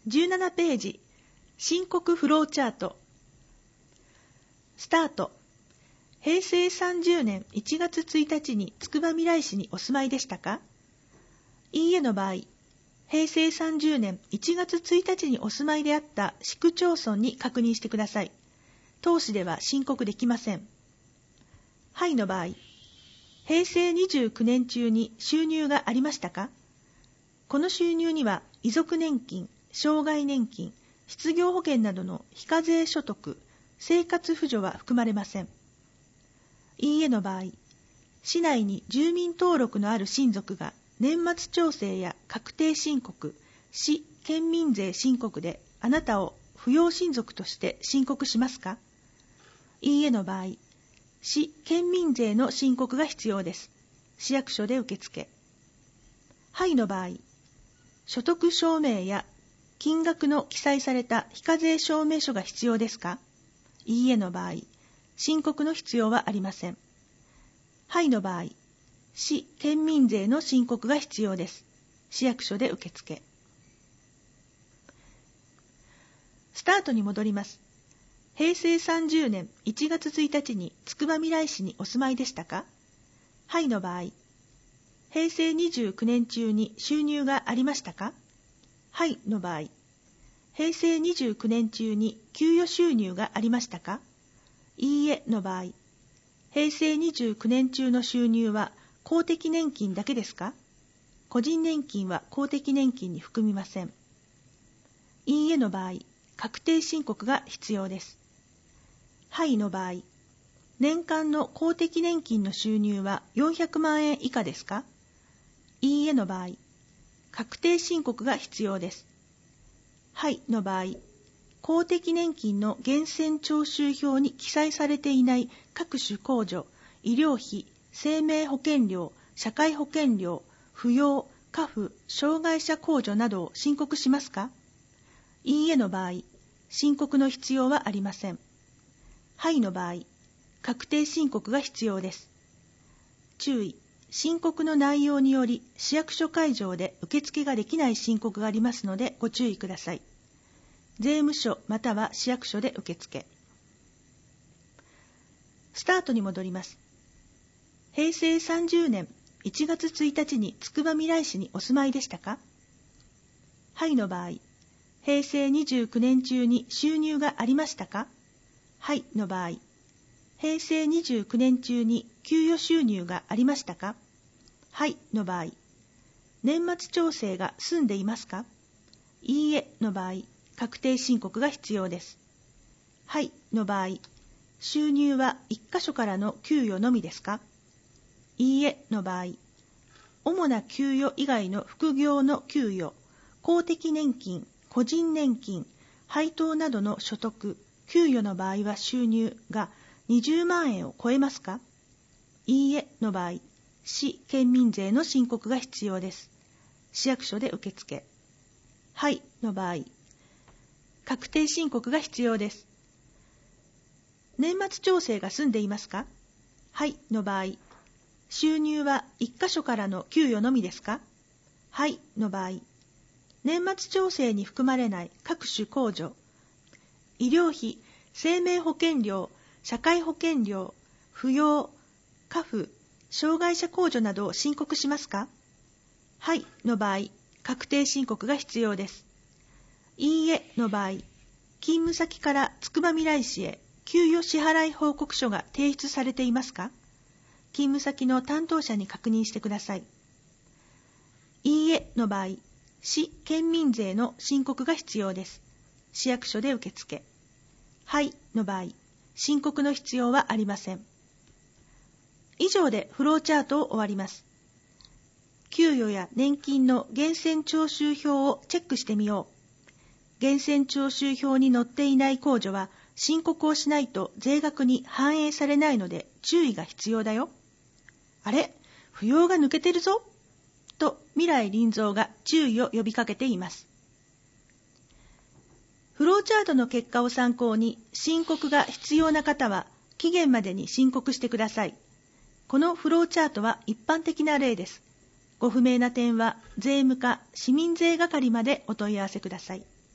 17ページ、申告フローチャート。スタート。平成30年1月1日につくばみらい市にお住まいでしたか？いいえの場合、平成30年1月1日にお住まいであった市区町村に確認してください。当市では申告できません。はいの場合、平成29年中に収入がありましたか？この収入には遺族年金、障害年金、失業保険などの非課税所得、生活扶助は含まれません。いいえの場合、市内に住民登録のある親族が年末調整や確定申告、市・県民税申告であなたを扶養親族として申告しますか？いいえの場合、市・県民税の申告が必要です。市役所で受付。はいの場合、所得証明や金額の記載された非課税証明書が必要ですか？いいえの場合、申告の必要はありません。はいの場合、市・県民税の申告が必要です。市役所で受付。スタートに戻ります。平成30年1月1日につくばみらい市にお住まいでしたか？はいの場合、平成29年中に収入がありましたか？はいの場合、平成29年中に給与収入がありましたか？いいえの場合、平成29年中の収入は公的年金だけですか？個人年金は公的年金に含みません。いいえの場合、確定申告が必要です。はいの場合、年間の公的年金の収入は400万円以下ですか？いいえの場合、確定申告が必要です。はいの場合、公的年金の源泉徴収票に記載されていない各種控除、医療費、生命保険料、社会保険料、扶養、家父、障害者控除などを申告しますか？いいえの場合、申告の必要はありません。はいの場合、確定申告が必要です。注意、申告の内容により市役所会場で受付ができない申告がありますのでご注意ください。税務署または市役所で受付。スタートに戻ります。平成30年1月1日につくばみらい市にお住まいでしたか？はいの場合、平成29年中に収入がありましたか？はいの場合、平成29年中に給与収入がありましたか？はいの場合、年末調整が済んでいますか？いいえの場合、確定申告が必要です。はいの場合、収入は1箇所からの給与のみですか？いいえの場合、主な給与以外の副業の給与、公的年金、個人年金、配当などの所得、給与の場合は収入が20万円を超えますか？いいえの場合、市・県民税の申告が必要です。市役所で受付。はいの場合、確定申告が必要です。年末調整が済んでいますか？はいの場合、収入は1箇所からの給与のみですか？はいの場合、年末調整に含まれない各種控除、医療費、生命保険料、社会保険料、扶養、家父、障害者控除などを申告しますか？はいの場合、確定申告が必要です。いいえの場合、勤務先からつくばみらい市へ給与支払い報告書が提出されていますか？勤務先の担当者に確認してください。いいえの場合、市・県民税の申告が必要です。市役所で受付。はいの場合、申告の必要はありません。以上でフローチャートを終わります。給与や年金の源泉徴収票をチェックしてみよう。源泉徴収票に載っていない控除は申告をしないと税額に反映されないので注意が必要だよ。あれ、扶養が抜けてるぞと未来臨蔵が注意を呼びかけています。フローチャートの結果を参考に申告が必要な方は期限までに申告してください。このフローチャートは一般的な例です。ご不明な点は税務課市民税係までお問い合わせください。